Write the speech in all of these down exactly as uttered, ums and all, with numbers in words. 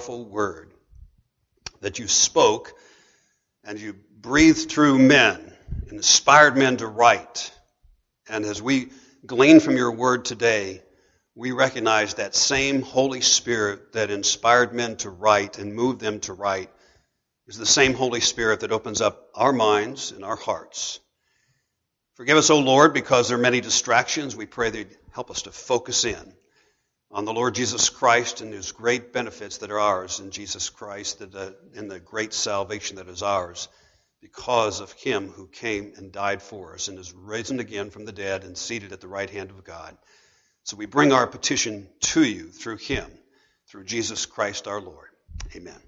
powerful word that you spoke and you breathed through men, inspired men to write. And as we glean from your word today, we recognize that same Holy Spirit that inspired men to write and moved them to write is the same Holy Spirit that opens up our minds and our hearts. Forgive us, O Lord, because there are many distractions. We pray that you'd help us to focus in on the Lord Jesus Christ and his great benefits that are ours in Jesus Christ, and the, and the great salvation that is ours because of him who came and died for us and is risen again from the dead and seated at the right hand of God. So we bring our petition to you through him, through Jesus Christ our Lord. Amen.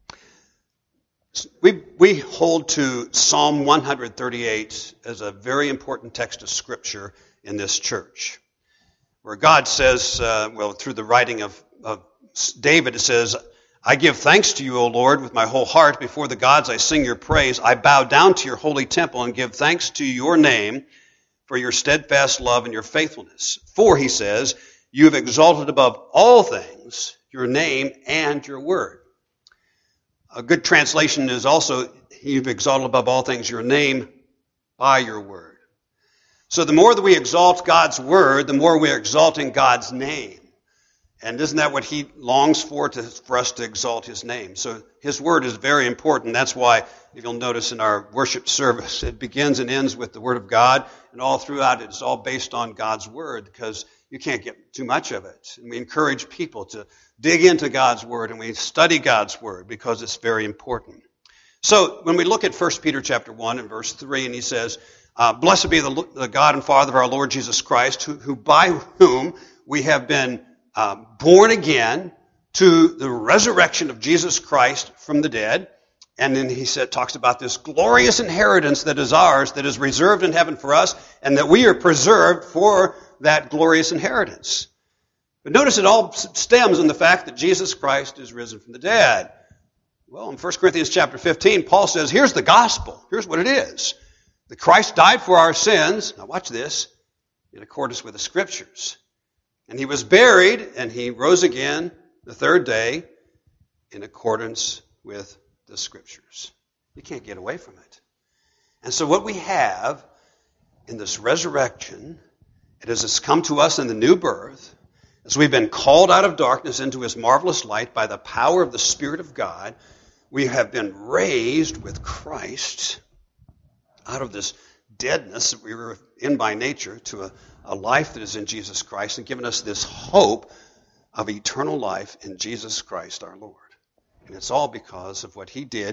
We, we hold to Psalm one thirty-eight as a very important text of Scripture in this church, where God says, uh, well, through the writing of, of David, it says, I give thanks to you, O Lord, with my whole heart. Before the gods I sing your praise. I bow down to your holy temple and give thanks to your name for your steadfast love and your faithfulness. For, he says, you have exalted above all things your name and your word. A good translation is also, you've exalted above all things your name by your word. So the more that we exalt God's word, the more we're exalting God's name. And isn't that what he longs for, to, for us to exalt his name? So his word is very important. That's why, if you'll notice in our worship service, it begins and ends with the word of God. And all throughout it, it's all based on God's word, because you can't get too much of it. And we encourage people to dig into God's word, and we study God's word because it's very important. So when we look at First Peter chapter one and verse three, and he says, uh, Blessed be the, the God and Father of our Lord Jesus Christ, who, who by whom we have been uh, born again to the resurrection of Jesus Christ from the dead. And then he said, talks about this glorious inheritance that is ours, that is reserved in heaven for us, and that we are preserved for that glorious inheritance. But notice it all stems in the fact that Jesus Christ is risen from the dead. Well, in First Corinthians chapter fifteen, Paul says, here's the gospel. Here's what it is. That Christ died for our sins. Now watch this. In accordance with the Scriptures. And he was buried, and he rose again the third day in accordance with the Scriptures. You can't get away from it. And so what we have in this resurrection, it has come to us in the new birth, as we've been called out of darkness into his marvelous light by the power of the Spirit of God. We have been raised with Christ out of this deadness that we were in by nature to a, a life that is in Jesus Christ, and given us this hope of eternal life in Jesus Christ our Lord. And it's all because of what he did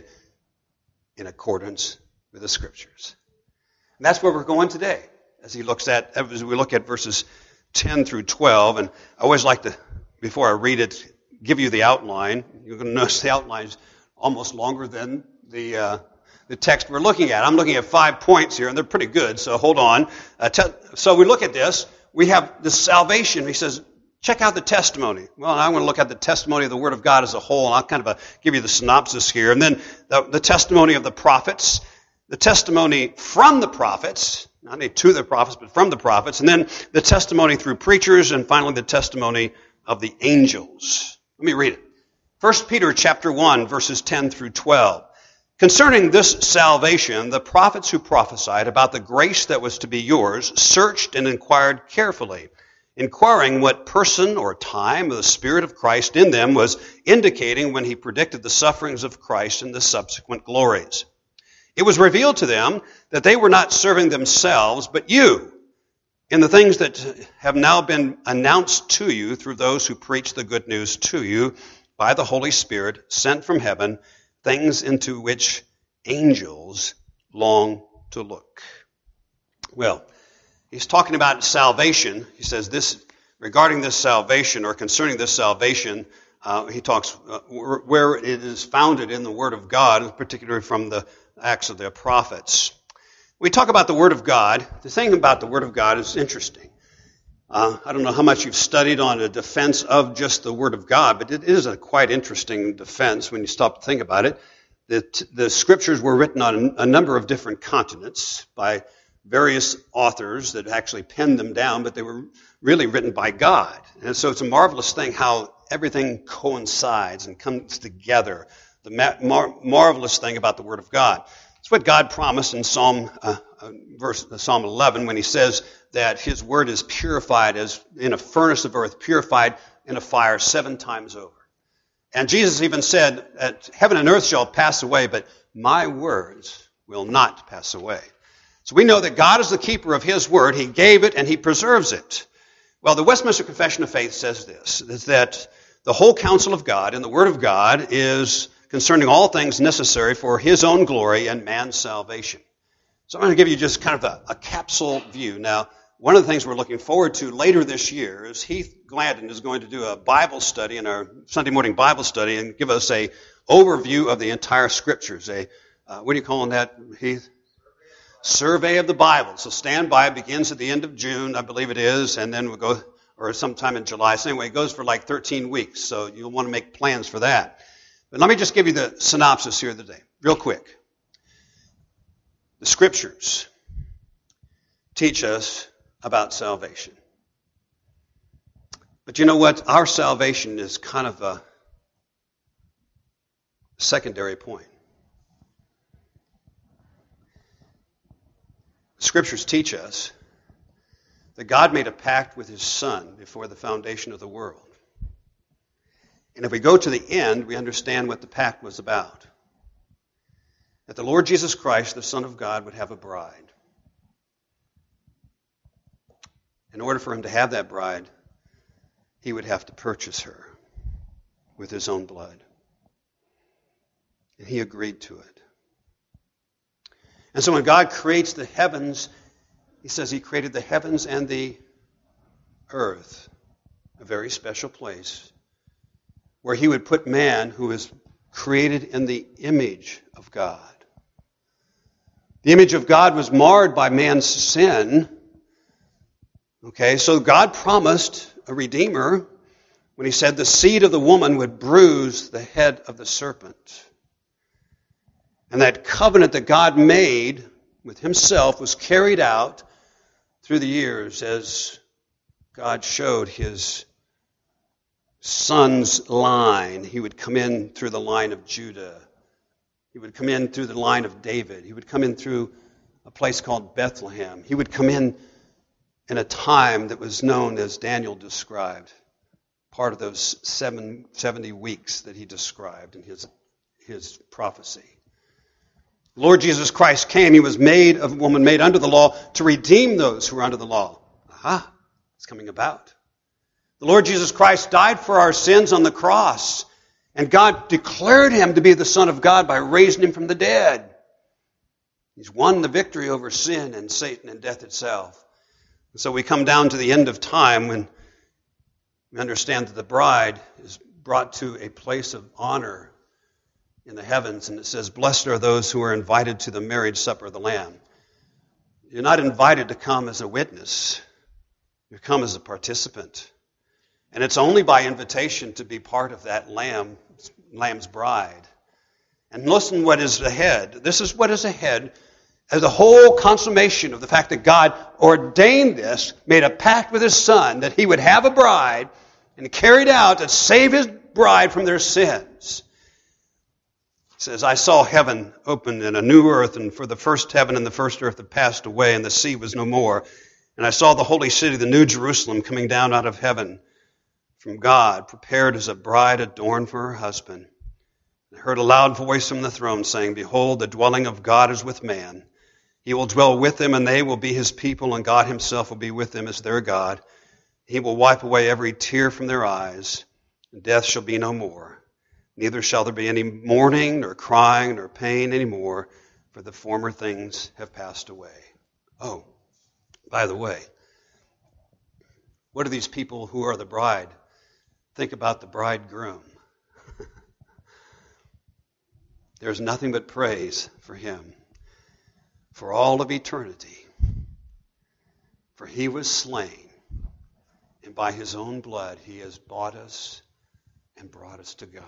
in accordance with the Scriptures. And that's where we're going today, as he looks at, as we look at verses ten through twelve. And I always like to, before I read it, give you the outline. You're going to notice the outline is almost longer than the uh, the text we're looking at. I'm looking at five points here, and they're pretty good, so hold on. Uh, te- so we look at this. We have the salvation. He says, check out the testimony. Well, I want to look at the testimony of the Word of God as a whole, and I'll kind of uh, give you the synopsis here. And then the, the testimony of the prophets, the testimony from the prophets, not only to the prophets, but from the prophets, and then the testimony through preachers, and finally the testimony of the angels. Let me read it. First Peter chapter one, verses ten through twelve. Concerning this salvation, the prophets who prophesied about the grace that was to be yours searched and inquired carefully, inquiring what person or time the Spirit of Christ in them was indicating when he predicted the sufferings of Christ and the subsequent glories. It was revealed to them that they were not serving themselves, but you, in the things that have now been announced to you through those who preach the good news to you by the Holy Spirit sent from heaven, things into which angels long to look. Well, he's talking about salvation. He says this, regarding this salvation, or concerning this salvation, uh, he talks uh, where it is founded in the Word of God, particularly from the Acts of the Prophets. We talk about the Word of God. The thing about the Word of God is interesting. Uh, I don't know how much you've studied on a defense of just the Word of God, but it is a quite interesting defense when you stop to think about it. The, the Scriptures were written on a number of different continents by various authors that actually penned them down, but they were really written by God. And so it's a marvelous thing how everything coincides and comes together. The ma- mar- marvelous thing about the Word of God. It's what God promised in Psalm uh, uh, verse uh, Psalm eleven when he says that his word is purified as in a furnace of earth, purified in a fire seven times over. And Jesus even said that heaven and earth shall pass away, but my words will not pass away. So we know that God is the keeper of his word. He gave it and he preserves it. Well, the Westminster Confession of Faith says this, is that the whole counsel of God and the word of God is concerning all things necessary for his own glory and man's salvation. So I'm going to give you just kind of a, a capsule view. Now, one of the things we're looking forward to later this year is Heath Gladden is going to do a Bible study in our Sunday morning Bible study and give us a overview of the entire Scriptures. A uh, what are you calling that, Heath? Survey of the Bible. So stand by. It begins at the end of June, I believe it is, and then we'll go, or sometime in July. So anyway, it goes for like thirteen weeks. So you'll want to make plans for that. But let me just give you the synopsis here today, real quick. The Scriptures teach us about salvation. But you know what? Our salvation is kind of a secondary point. The Scriptures teach us that God made a pact with his Son before the foundation of the world. And if we go to the end, we understand what the pact was about. That the Lord Jesus Christ, the Son of God, would have a bride. In order for him to have that bride, he would have to purchase her with his own blood. And he agreed to it. And so when God creates the heavens, he says he created the heavens and the earth, a very special place, where he would put man who is created in the image of God. The image of God was marred by man's sin. Okay, so God promised a Redeemer when he said the seed of the woman would bruise the head of the serpent. And that covenant that God made with himself was carried out through the years as God showed his Son's line. He would come in through the line of Judah. He would come in through the line of David. He would come in through a place called Bethlehem. He would come in in a time that was known as Daniel described, part of those seven, seventy weeks that he described in his, his prophecy. Lord Jesus Christ came. He was made of a woman made under the law to redeem those who are under the law. Aha, it's coming about. The Lord Jesus Christ died for our sins on the cross, and God declared him to be the Son of God by raising him from the dead. He's won the victory over sin and Satan and death itself. And so we come down to the end of time when we understand that the bride is brought to a place of honor in the heavens, and it says, blessed are those who are invited to the marriage supper of the Lamb. You're not invited to come as a witness. You come as a participant. And it's only by invitation to be part of that lamb, Lamb's bride. And listen what is ahead. This is what is ahead as the whole consummation of the fact that God ordained this, made a pact with his Son that he would have a bride and carried out to save his bride from their sins. It says, I saw heaven open and a new earth, and for the first heaven and the first earth had passed away, and the sea was no more. And I saw the holy city, the new Jerusalem, coming down out of heaven from God, prepared as a bride adorned for her husband. I heard a loud voice from the throne saying, behold, the dwelling of God is with man. He will dwell with them, and they will be his people, and God himself will be with them as their God. He will wipe away every tear from their eyes, and death shall be no more. Neither shall there be any mourning, nor crying, nor pain any more, for the former things have passed away. Oh, by the way, what do these people who are the bride think about the bridegroom? There's nothing but praise for him for all of eternity. For he was slain, and by his own blood he has bought us and brought us to God.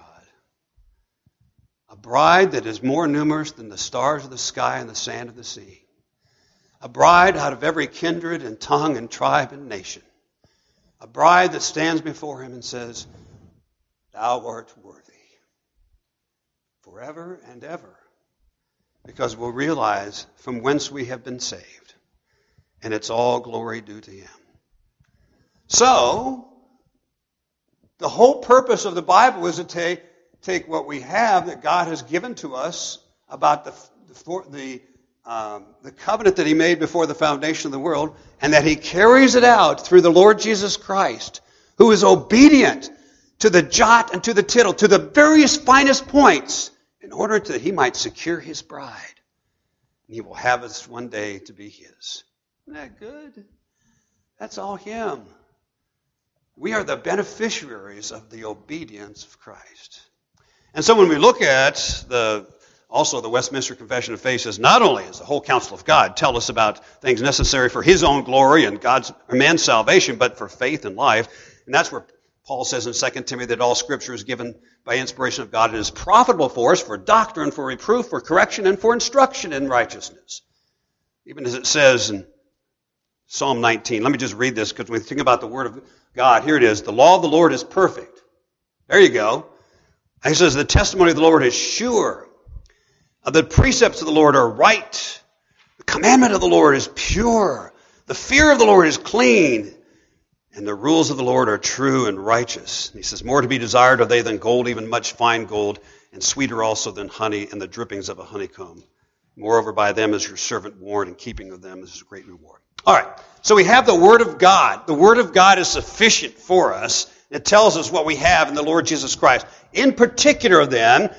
A bride that is more numerous than the stars of the sky and the sand of the sea. A bride out of every kindred and tongue and tribe and nation. A bride that stands before him and says, thou art worthy. Forever and ever. Because we'll realize from whence we have been saved. And it's all glory due to him. So, the whole purpose of the Bible is to take, take what we have that God has given to us about the, the, the, um, the covenant that he made before the foundation of the world, and that he carries it out through the Lord Jesus Christ, who is obedient to the jot and to the tittle, to the various finest points, in order that he might secure his bride. And he will have us one day to be his. Isn't that good? That's all him. We are the beneficiaries of the obedience of Christ. And so when we look at the also the Westminster Confession of Faith, says not only does the whole counsel of God tell us about things necessary for his own glory and God's or man's salvation, but for faith and life. And that's where Paul says in Second Timothy that all Scripture is given by inspiration of God and is profitable for us, for doctrine, for reproof, for correction, and for instruction in righteousness. Even as it says in Psalm nineteen. Let me just read this, because when we think about the Word of God, here it is. The law of the Lord is perfect. There you go. And he says, the testimony of the Lord is sure. The precepts of the Lord are right. The commandment of the Lord is pure. The fear of the Lord is clean. And the rules of the Lord are true and righteous. And he says, more to be desired are they than gold, even much fine gold, and sweeter also than honey and the drippings of a honeycomb. Moreover, by them is your servant warned, and keeping of them is a great reward. All right, so we have the Word of God. The Word of God is sufficient for us. It tells us what we have in the Lord Jesus Christ. In particular, then,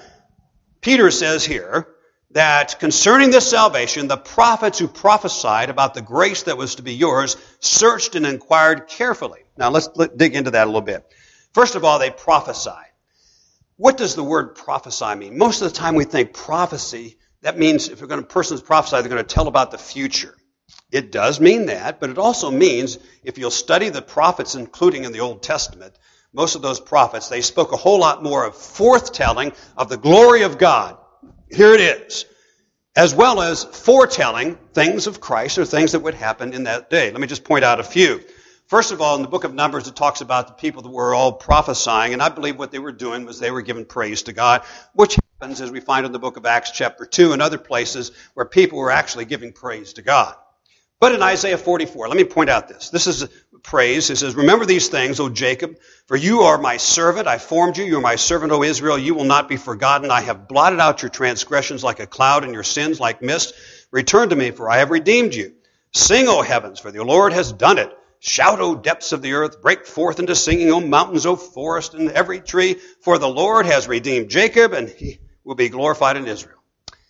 Peter says here that concerning this salvation, the prophets who prophesied about the grace that was to be yours searched and inquired carefully. Now, let's dig into that a little bit. First of all, they prophesied. What does the word prophesy mean? Most of the time we think prophecy, that means if a person is prophesy, they're going to tell about the future. It does mean that, but it also means if you'll study the prophets, including in the Old Testament, most of those prophets, they spoke a whole lot more of forthtelling of the glory of God. Here it is. As well as foretelling things of Christ or things that would happen in that day. Let me just point out a few. First of all, in the book of Numbers, it talks about the people that were all prophesying, and I believe what they were doing was they were giving praise to God, which happens as we find in the book of Acts chapter two and other places where people were actually giving praise to God. But in Isaiah forty-four, let me point out this. This is praise. It says, remember these things, O Jacob, for you are my servant. I formed you. You are my servant, O Israel. You will not be forgotten. I have blotted out your transgressions like a cloud and your sins like mist. Return to me, for I have redeemed you. Sing, O heavens, for the Lord has done it. Shout, O depths of the earth. Break forth into singing, O mountains, O forest, and every tree. For the Lord has redeemed Jacob, and he will be glorified in Israel.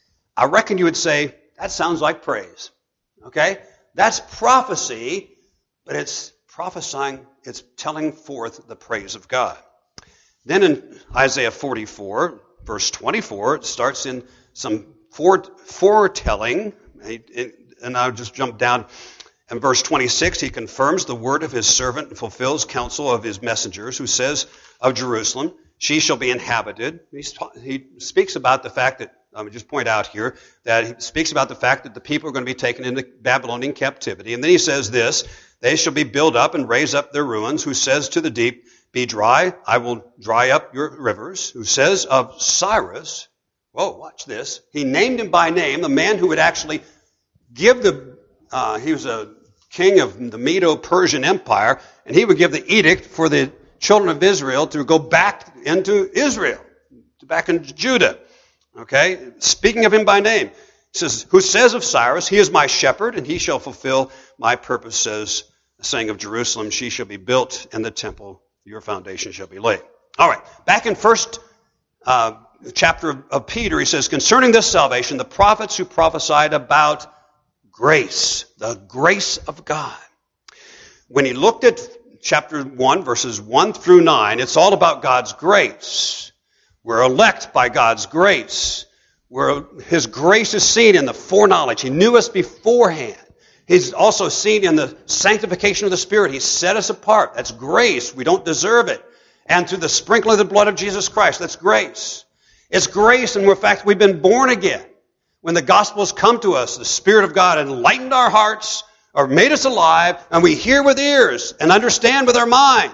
I reckon you would say, that sounds like praise. Okay? That's prophecy, but it's prophesying, it's telling forth the praise of God. Then in Isaiah forty-four, verse twenty-four, it starts in some foretelling, and I'll just jump down. In verse twenty-six, he confirms the word of his servant and fulfills counsel of his messengers, who says of Jerusalem, she shall be inhabited. He's, he speaks about the fact that, I would just point out here, that he speaks about the fact that the people are going to be taken into Babylonian captivity. And then he says this, they shall be built up and raise up their ruins, who says to the deep, be dry, I will dry up your rivers, who says of Cyrus, whoa, watch this, he named him by name, the man who would actually give the, uh, he was a king of the Medo-Persian Empire, and he would give the edict for the children of Israel to go back into Israel, back into Judah. Okay? Speaking of him by name. It says, who says of Cyrus, he is my shepherd, and he shall fulfill my purpose, says, saying of Jerusalem, she shall be built, and the temple, your foundation shall be laid. All right. Back in first uh, chapter of, of Peter, he says, concerning this salvation, the prophets who prophesied about grace, the grace of God. When he looked at chapter one, verses one through nine, it's all about God's grace. We're elect by God's grace. We're, his grace is seen in the foreknowledge. He knew us beforehand. He's also seen in the sanctification of the Spirit. He set us apart. That's grace. We don't deserve it. And through the sprinkling of the blood of Jesus Christ, that's grace. It's grace, and in fact, we've been born again. When the gospel has come to us, the Spirit of God enlightened our hearts, or made us alive, and we hear with ears and understand with our minds.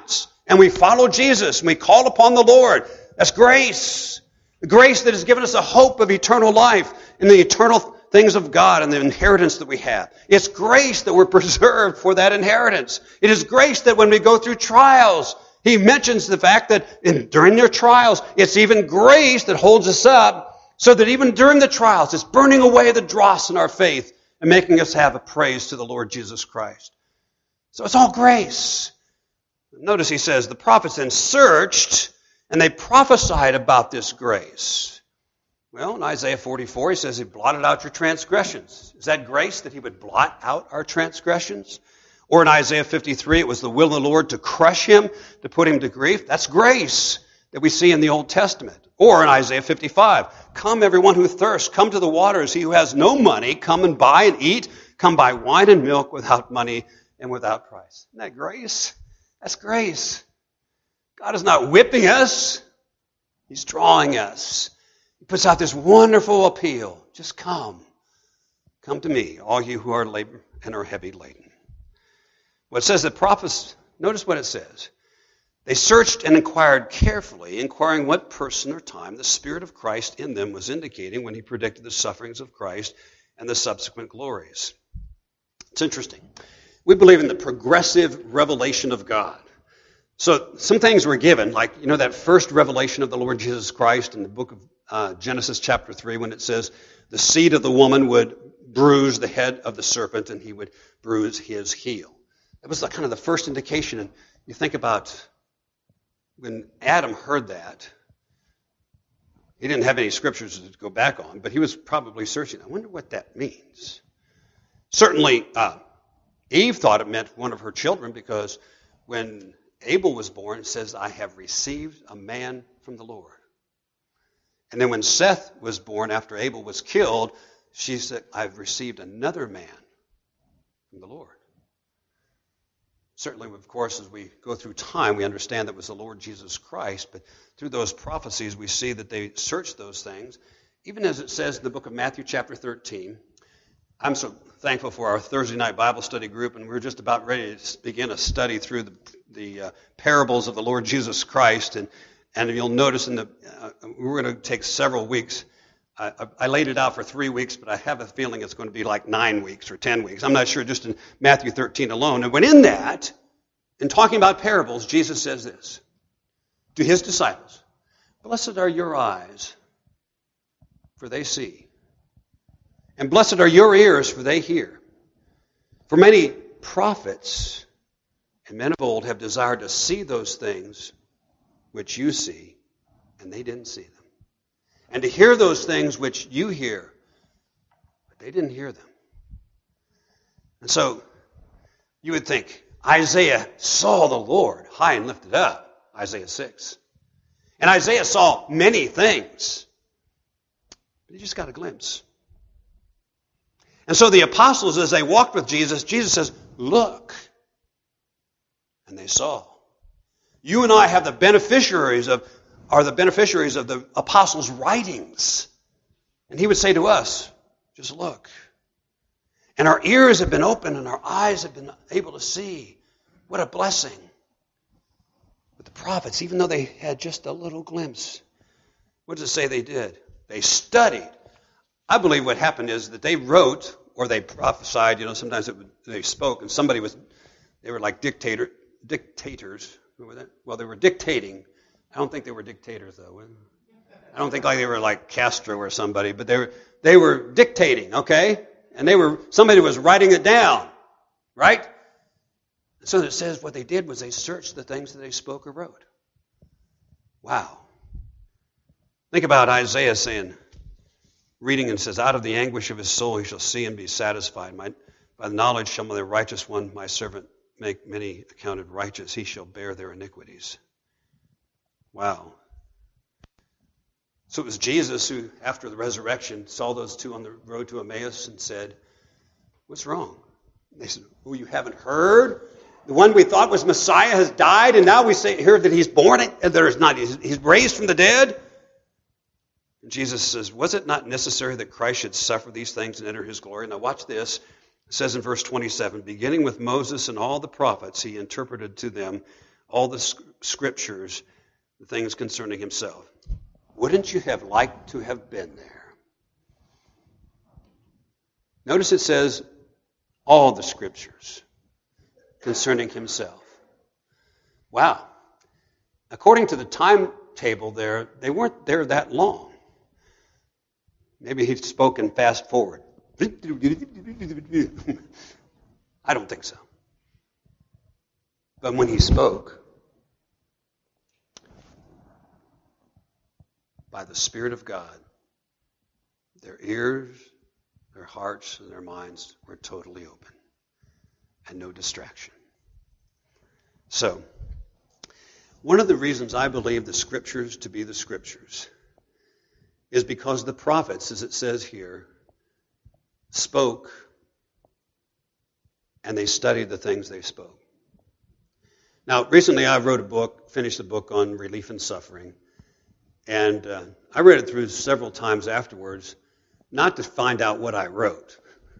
and we follow Jesus, and we call upon the Lord. That's grace. The grace that has given us a hope of eternal life in the eternal things of God and the inheritance that we have. It's grace that we're preserved for that inheritance. It is grace that when we go through trials, he mentions the fact that in, during their trials, it's even grace that holds us up so that even during the trials, it's burning away the dross in our faith and making us have a praise to the Lord Jesus Christ. So it's all grace. Notice he says, the prophets then searched and they prophesied about this grace. Well, in Isaiah forty-four, he says he blotted out your transgressions. Is that grace that he would blot out our transgressions? Or in Isaiah fifty-three, it was the will of the Lord to crush him, to put him to grief. That's grace that we see in the Old Testament. Or in Isaiah fifty-five, come everyone who thirsts, come to the waters. He who has no money, come and buy and eat. Come buy wine and milk without money and without price. Isn't that grace? That's grace. God is not whipping us. He's drawing us. He puts out this wonderful appeal. Just come. Come to me, all you who are labor and are heavy laden. Well, it says that prophets, notice what it says. They searched and inquired carefully, inquiring what person or time the Spirit of Christ in them was indicating when he predicted the sufferings of Christ and the subsequent glories. It's interesting. We believe in the progressive revelation of God. So some things were given, like, you know, that first revelation of the Lord Jesus Christ in the book of uh, Genesis chapter three, when it says the seed of the woman would bruise the head of the serpent and he would bruise his heel. That was the, kind of the first indication. And you think about when Adam heard that, he didn't have any scriptures to go back on, but he was probably searching. I wonder what that means. Certainly, uh, Eve thought it meant one of her children, because when Abel was born, it says, I have received a man from the Lord. And then when Seth was born after Abel was killed, she said, I've received another man from the Lord. Certainly, of course, as we go through time, we understand that it was the Lord Jesus Christ, but through those prophecies, we see that they searched those things. Even as it says in the book of Matthew chapter thirteen, I'm so thankful for our Thursday night Bible study group, and we're just about ready to begin a study through the, the uh, parables of the Lord Jesus Christ. And, and you'll notice in the uh, we're going to take several weeks. I, I, I laid it out for three weeks, but I have a feeling it's going to be like nine weeks or ten weeks. I'm not sure, just in Matthew thirteen alone. And when in that, in talking about parables, Jesus says this to his disciples, blessed are your eyes, for they see. And blessed are your ears, for they hear. For many prophets and men of old have desired to see those things which you see, and they didn't see them. And to hear those things which you hear, but they didn't hear them. And so you would think, Isaiah saw the Lord high and lifted up, Isaiah six. And Isaiah saw many things, but he just got a glimpse. And so the apostles, as they walked with Jesus, Jesus says, look. And they saw. You and I have the beneficiaries of, are the beneficiaries of the apostles' writings. And he would say to us, just look. And our ears have been opened and our eyes have been able to see. What a blessing. But the prophets, even though they had just a little glimpse, what does it say they did? They studied. I believe what happened is that they wrote, or they prophesied, you know, sometimes it would, they spoke, and somebody was, they were like dictator, dictators. What was that? Well, they were dictating. I don't think they were dictators, though. I don't think like they were like Castro or somebody, but they were, they were dictating, okay? And they were, somebody was writing it down, right? So it says what they did was they searched the things that they spoke or wrote. Wow. Think about Isaiah saying, reading and says, out of the anguish of his soul he shall see and be satisfied. My, by the knowledge shall the righteous one, my servant, make many accounted righteous. He shall bear their iniquities. Wow. So it was Jesus who, after the resurrection, saw those two on the road to Emmaus and said, what's wrong? And they said, oh, you haven't heard? The one we thought was Messiah has died, and now we say, hear that he's born, and there is not, he's, he's raised from the dead? Jesus says, was it not necessary that Christ should suffer these things and enter his glory? Now watch this. It says in verse twenty-seven, beginning with Moses and all the prophets, he interpreted to them all the scriptures, the things concerning himself. Wouldn't you have liked to have been there? Notice it says all the scriptures concerning himself. Wow. According to the timetable there, they weren't there that long. Maybe he'd spoken fast forward. I don't think so. But when he spoke, by the Spirit of God, their ears, their hearts, and their minds were totally open and no distraction. So, one of the reasons I believe the Scriptures to be the Scriptures is because the prophets, as it says here, spoke and they studied the things they spoke. Now, recently I wrote a book, finished a book on relief and suffering, and uh, I read it through several times afterwards, not to find out what I wrote.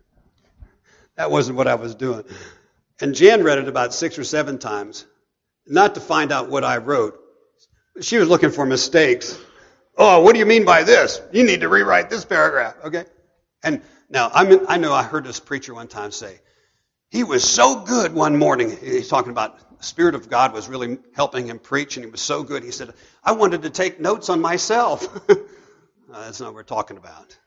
That wasn't what I was doing. And Jan read it about six or seven times, not to find out what I wrote. She was looking for mistakes. Oh, what do you mean by this? You need to rewrite this paragraph, okay? And now, I mean, I know I heard this preacher one time say, he was so good one morning. He's talking about the Spirit of God was really helping him preach, and he was so good. He said, I wanted to take notes on myself. uh, that's not what we're talking about.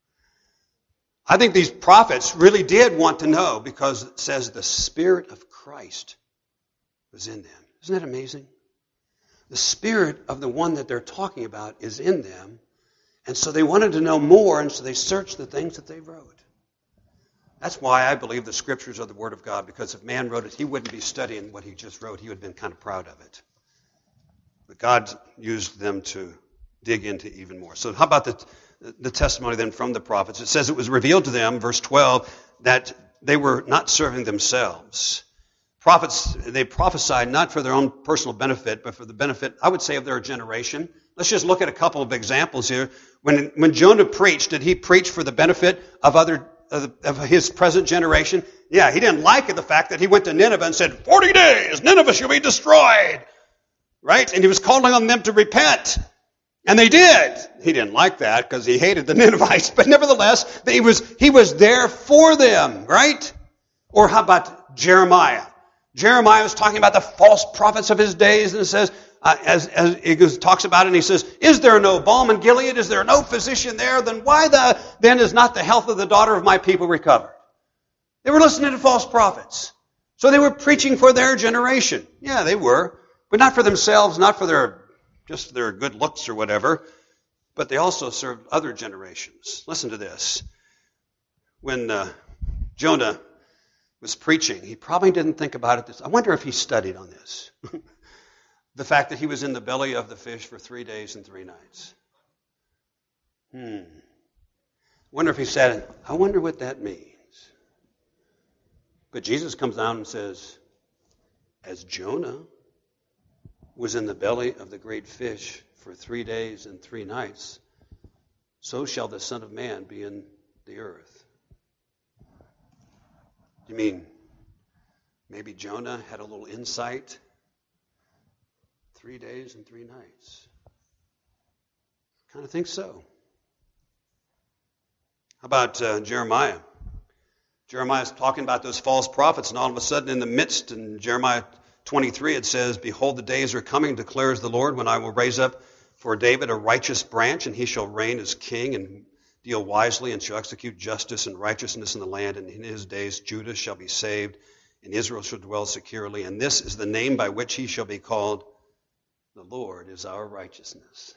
I think these prophets really did want to know because it says the Spirit of Christ was in them. Isn't that amazing? The Spirit of the one that they're talking about is in them. And so they wanted to know more, and so they searched the things that they wrote. That's why I believe the Scriptures are the Word of God, because if man wrote it, he wouldn't be studying what he just wrote. He would have been kind of proud of it. But God used them to dig into even more. So how about the, the testimony then from the prophets? It says it was revealed to them, verse twelve, that they were not serving themselves. Prophets, they prophesied not for their own personal benefit, but for the benefit, I would say, of their generation. Let's just look at a couple of examples here. When, when Jonah preached, did he preach for the benefit of other of, of his present generation? Yeah, he didn't like the fact that he went to Nineveh and said, forty days, Nineveh shall be destroyed. Right? And he was calling on them to repent. And they did. He didn't like that because he hated the Ninevites. But nevertheless, he was, he was there for them. Right? Or how about Jeremiah? Jeremiah was talking about the false prophets of his days, and it says, uh, as, as he goes, talks about it, and he says, is there no balm in Gilead? Is there no physician there? Then why the, then is not the health of the daughter of my people recovered? They were listening to false prophets. So they were preaching for their generation. Yeah, they were. But not for themselves, not for their, just their good looks or whatever. But they also served other generations. Listen to this. When uh, Jonah was preaching, he probably didn't think about it this. I wonder if he studied on this. The fact that he was in the belly of the fish for three days and three nights. Hmm. Wonder if he said, I wonder what that means. But Jesus comes down and says, as Jonah was in the belly of the great fish for three days and three nights, so shall the Son of Man be in the earth. You mean maybe Jonah had a little insight? Three days and three nights. I kind of think so. How about uh, Jeremiah? Jeremiah's talking about those false prophets, and all of a sudden in the midst, in Jeremiah twenty-three, it says, behold, the days are coming, declares the Lord, when I will raise up for David a righteous branch, and he shall reign as king and deal wisely, and shall execute justice and righteousness in the land. And in his days Judah shall be saved, and Israel shall dwell securely. And this is the name by which he shall be called, the Lord is our righteousness.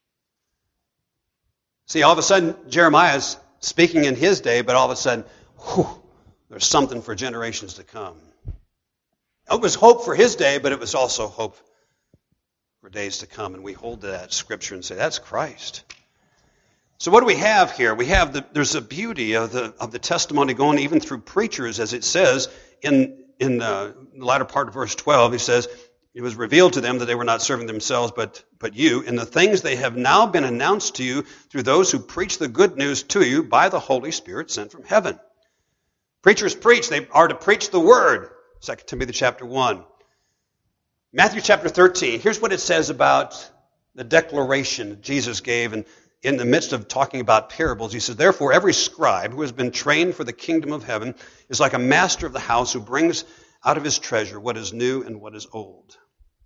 See, all of a sudden, Jeremiah's speaking in his day, but all of a sudden, whew, there's something for generations to come. It was hope for his day, but it was also hope for days to come. And we hold to that scripture and say, that's Christ. So what do we have here? We have the, there's a beauty of the of the testimony going even through preachers, as it says in in the latter part of verse twelve. He says, it was revealed to them that they were not serving themselves, but but you, in the things they have now been announced to you through those who preach the good news to you by the Holy Spirit sent from heaven. Preachers preach. They are to preach the word. Second Timothy chapter one. Matthew chapter thirteen, here's what it says about the declaration Jesus gave in, in the midst of talking about parables. He says, therefore, every scribe who has been trained for the kingdom of heaven is like a master of the house who brings out of his treasure what is new and what is old.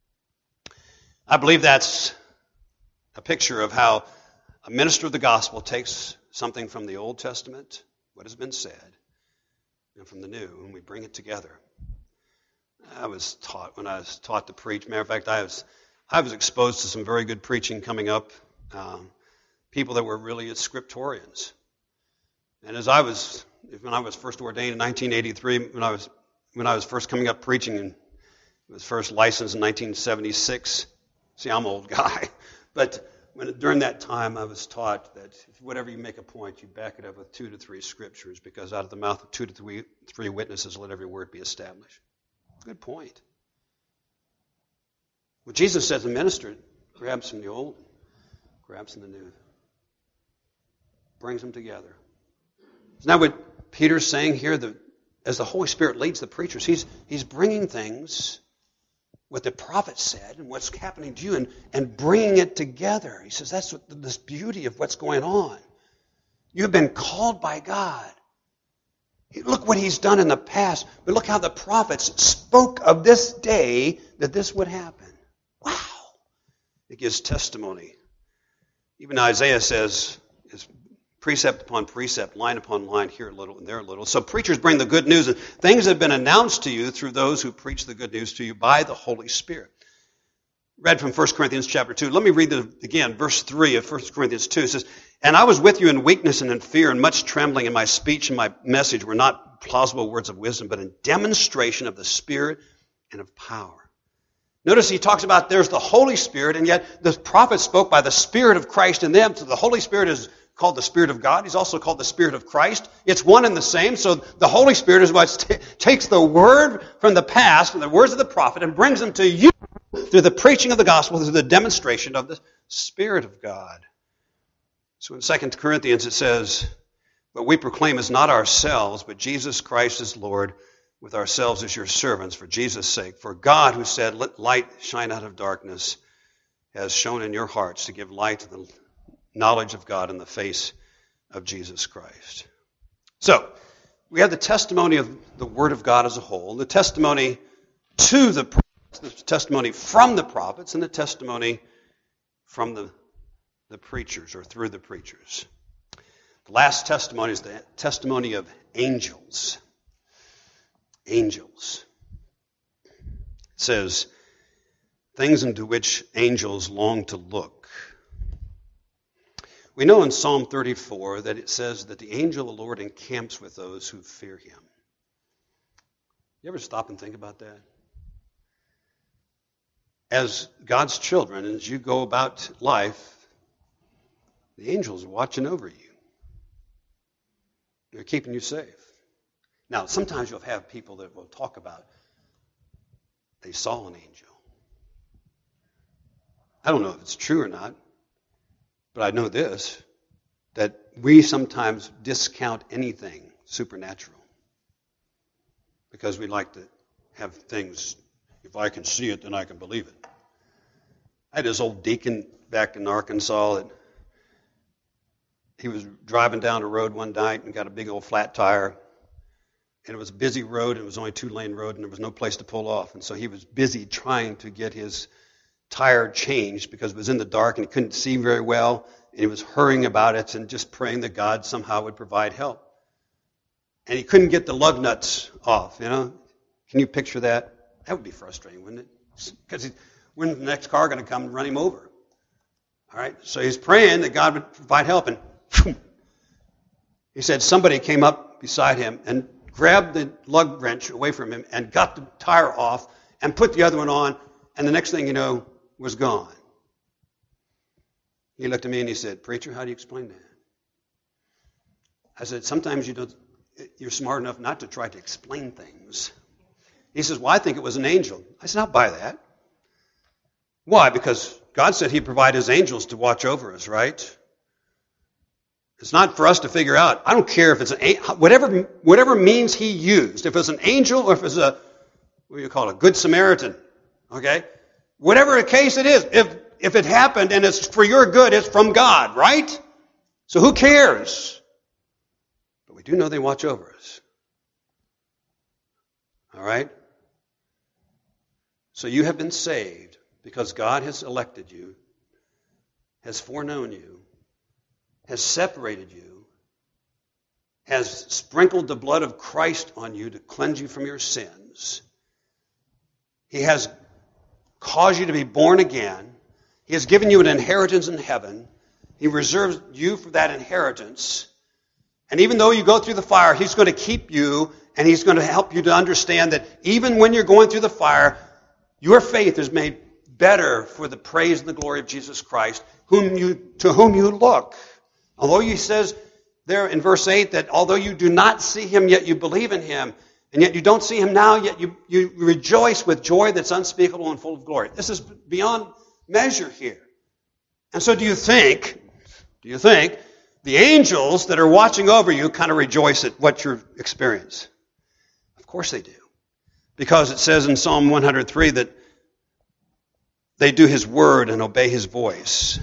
I believe that's a picture of how a minister of the gospel takes something from the Old Testament, what has been said, and from the new, and we bring it together. I was taught, when I was taught to preach, matter of fact, I was I was exposed to some very good preaching coming up, um, people that were really scriptorians. And as I was, when I was first ordained in nineteen eighty-three, when I was when I was first coming up preaching, and was first licensed in nineteen seventy-six. See, I'm an old guy, but when, during that time, I was taught that if whatever you make a point, you back it up with two to three scriptures, because out of the mouth of two to three, three witnesses, let every word be established. Good point. Well, Jesus says the minister grabs from the old, grabs from the new, brings them together. Isn't that what Peter's saying here? The, as the Holy Spirit leads the preachers, he's, he's bringing things, what the prophet said and what's happening to you, and, and bringing it together. He says that's what, this beauty of what's going on. You've been called by God. Look what he's done in the past, but look how the prophets spoke of this day that this would happen. Wow. It gives testimony. Even Isaiah says, is precept upon precept, line upon line, here a little and there a little. So preachers bring the good news, and things have been announced to you through those who preach the good news to you by the Holy Spirit. Read from First Corinthians chapter two. Let me read the, again, verse three of First Corinthians two. It says, and I was with you in weakness and in fear and much trembling, and my speech and my message were not plausible words of wisdom, but in demonstration of the Spirit and of power. Notice he talks about there's the Holy Spirit, and yet the prophet spoke by the Spirit of Christ in them. So the Holy Spirit is called the Spirit of God. He's also called the Spirit of Christ. It's one and the same. So the Holy Spirit is what t- takes the word from the past, from the words of the prophet, and brings them to you through the preaching of the gospel, through the demonstration of the Spirit of God. So in Second Corinthians it says, but we proclaim is not ourselves, but Jesus Christ is Lord, with ourselves as your servants for Jesus' sake. For God, who said, let light shine out of darkness, has shown in your hearts to give light to the knowledge of God in the face of Jesus Christ. So, we have the testimony of the Word of God as a whole, the testimony to the prophets, the testimony from the prophets, and the testimony from the, the preachers, or through the preachers. The last testimony is the testimony of angels. Angels. It says, things into which angels long to look. We know in Psalm thirty-four that it says that the angel of the Lord encamps with those who fear him. You ever stop and think about that? As God's children, as you go about life, the angels are watching over you. They're keeping you safe. Now, sometimes you'll have people that will talk about they saw an angel. I don't know if it's true or not, but I know this, that we sometimes discount anything supernatural because we like to have things, if I can see it, then I can believe it. I had this old deacon back in Arkansas that he was driving down the road one night and got a big old flat tire. And it was a busy road, and it was only a two-lane road, and there was no place to pull off. And so he was busy trying to get his tire changed because it was in the dark and he couldn't see very well. And he was hurrying about it and just praying that God somehow would provide help. And he couldn't get the lug nuts off, you know. Can you picture that? That would be frustrating, wouldn't it? Because when's the next car going to come and run him over? All right, so he's praying that God would provide help, and whew, he said somebody came up beside him and grabbed the lug wrench away from him and got the tire off and put the other one on, and the next thing you know, was gone. He looked at me and he said, "Preacher, how do you explain that?" I said, "Sometimes you don't, you're smart enough not to try to explain things." He says, "Well, I think it was an angel." I said, "I'll buy that." Why? Because God said he'd provide his angels to watch over us, right? It's not for us to figure out. I don't care if it's an whatever whatever means he used. If it's an angel or if it's a, what do you call it, a good Samaritan, okay? Whatever the case it is, if, if it happened and it's for your good, it's from God, right? So who cares? But we do know they watch over us. All right? So you have been saved because God has elected you, has foreknown you, has separated you, has sprinkled the blood of Christ on you to cleanse you from your sins. He has caused you to be born again. He has given you an inheritance in heaven. He reserves you for that inheritance. And even though you go through the fire, He's going to keep you, and He's going to help you to understand that even when you're going through the fire, your faith is made better for the praise and the glory of Jesus Christ, whom you to whom you look. Although He says there in verse eight that although you do not see Him, yet you believe in Him, and yet you don't see Him now, yet you, you rejoice with joy that's unspeakable and full of glory. This is beyond measure here. And so do you think, do you think the angels that are watching over you kind of rejoice at what you experience? Of course they do. Because it says in Psalm one hundred three that they do His word and obey His voice.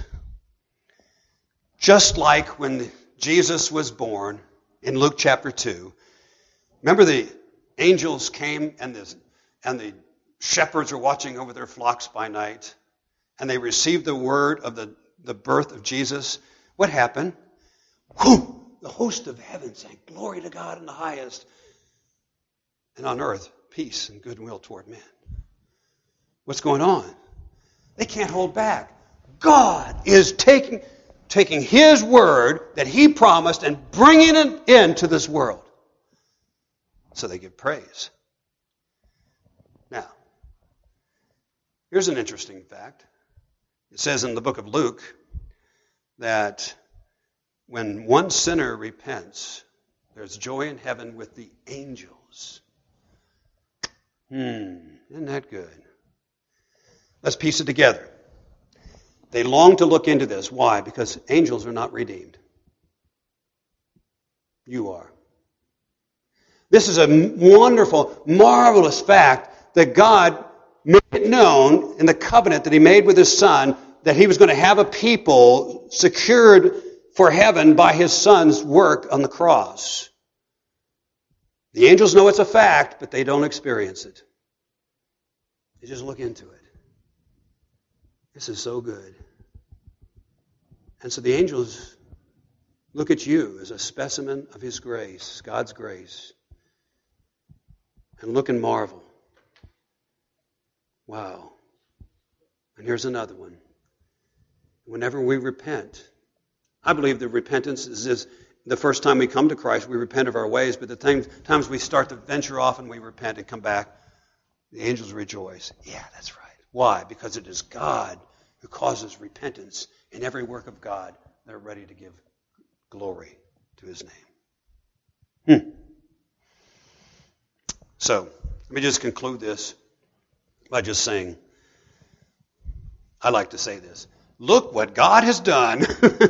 Just like when Jesus was born in Luke chapter two. Remember the angels came and the, and the shepherds were watching over their flocks by night. And they received the word of the, the birth of Jesus. What happened? Whew, the host of heaven sang, "Glory to God in the highest, and on earth peace and goodwill toward men." What's going on? They can't hold back. God is taking, taking His word that He promised and bringing it into this world. So they give praise. Now, here's an interesting fact. It says in the book of Luke that when one sinner repents, there's joy in heaven with the angels. Hmm, isn't that good? Let's piece it together. They long to look into this. Why? Because angels are not redeemed. You are. This is a wonderful, marvelous fact that God made it known in the covenant that He made with His Son that He was going to have a people secured for heaven by His Son's work on the cross. The angels know it's a fact, but they don't experience it. They just look into it. This is so good. And so the angels look at you as a specimen of His grace, God's grace, and look and marvel. Wow. And here's another one. Whenever we repent, I believe that repentance is, is the first time we come to Christ, we repent of our ways, but the times, times we start to venture off and we repent and come back, the angels rejoice. Yeah, that's right. Why? Because it is God who causes repentance in every work of God. They're ready to give glory to His name. Hmm. So, let me just conclude this by just saying, I like to say this. Look what God has done.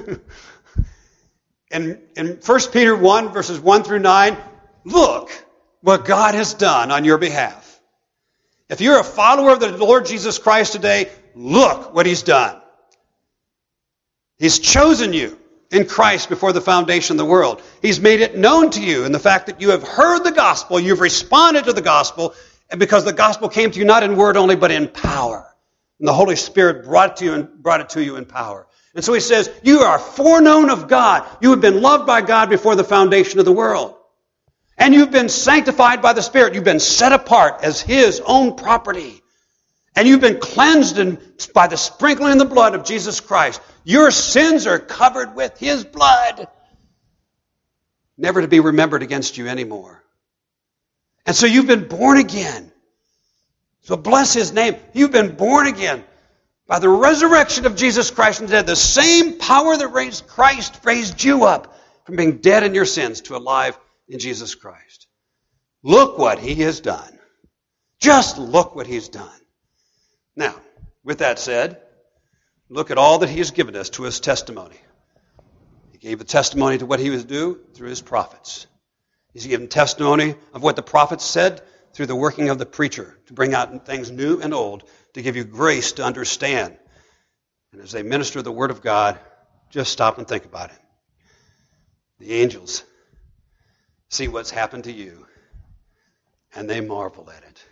in, in First Peter one, verses one through nine, look what God has done on your behalf. If you're a follower of the Lord Jesus Christ today, look what He's done. He's chosen you in Christ before the foundation of the world. He's made it known to you in the fact that you have heard the gospel, you've responded to the gospel, and because the gospel came to you not in word only, but in power. And the Holy Spirit brought it to you and brought it to you in power. And so He says, you are foreknown of God. You have been loved by God before the foundation of the world. And you've been sanctified by the Spirit. You've been set apart as His own property. And you've been cleansed in, by the sprinkling of the blood of Jesus Christ. Your sins are covered with His blood, never to be remembered against you anymore. And so you've been born again. So bless His name. You've been born again by the resurrection of Jesus Christ from the dead. The same power that raised Christ raised you up from being dead in your sins to alive in Jesus Christ. Look what He has done. Just look what He's done. Now, with that said, look at all that He has given us to His testimony. He gave a testimony to what He would do through His prophets. He's given testimony of what the prophets said through the working of the preacher to bring out things new and old, to give you grace to understand. And as they minister the Word of God, just stop and think about it. The angels see what's happened to you, and they marvel at it.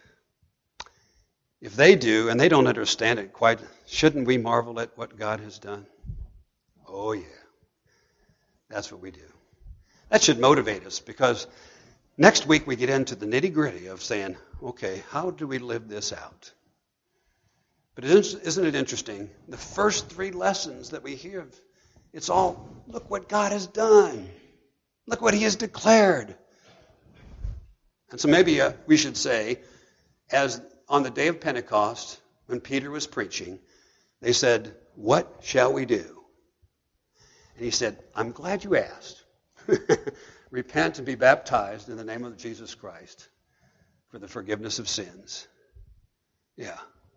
If they do, and they don't understand it quite, shouldn't we marvel at what God has done? Oh, yeah. That's what we do. That should motivate us, because next week we get into the nitty-gritty of saying, okay, how do we live this out? But isn't it interesting? The first three lessons that we hear, it's all, look what God has done. Look what he has declared. And so maybe uh, we should say, as on the day of Pentecost, when Peter was preaching, they said, what shall we do? And he said, I'm glad you asked. Repent and be baptized in the name of Jesus Christ for the forgiveness of sins. Yeah.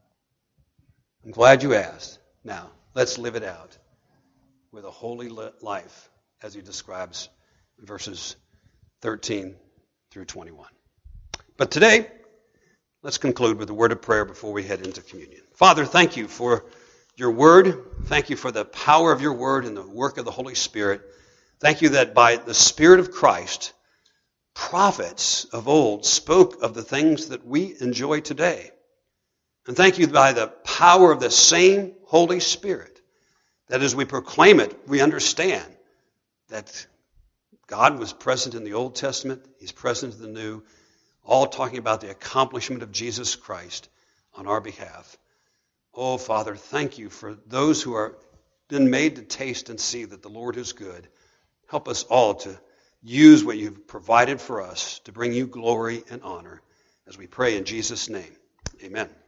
I'm glad you asked. Now, let's live it out with a holy life, as he describes in verses thirteen through twenty-one. But today, let's conclude with a word of prayer before we head into communion. Father, thank you for your word. Thank you for the power of your word and the work of the Holy Spirit. Thank you that by the Spirit of Christ, prophets of old spoke of the things that we enjoy today. And thank you by the power of the same Holy Spirit, that as we proclaim it, we understand that God was present in the Old Testament, he's present in the New, all talking about the accomplishment of Jesus Christ on our behalf. Oh, Father, thank you for those who are been made to taste and see that the Lord is good. Help us all to use what you've provided for us to bring you glory and honor, as we pray in Jesus' name. Amen.